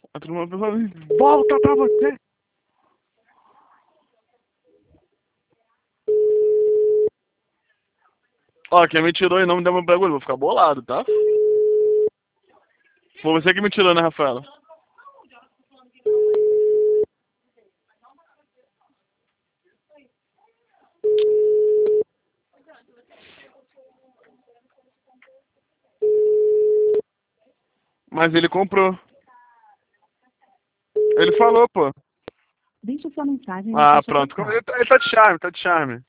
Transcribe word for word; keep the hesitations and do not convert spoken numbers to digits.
A turma falando, volta pra você! Ó, quem me tirou e não me deu meu bagulho, vou ficar bolado, tá? Foi você que me tirou, né, Rafaela? Mas ele comprou. Ele falou, pô. Deixe sua mensagem Ah, na caixa pronto. postal. Ele tá, ele tá de charme, tá de charme.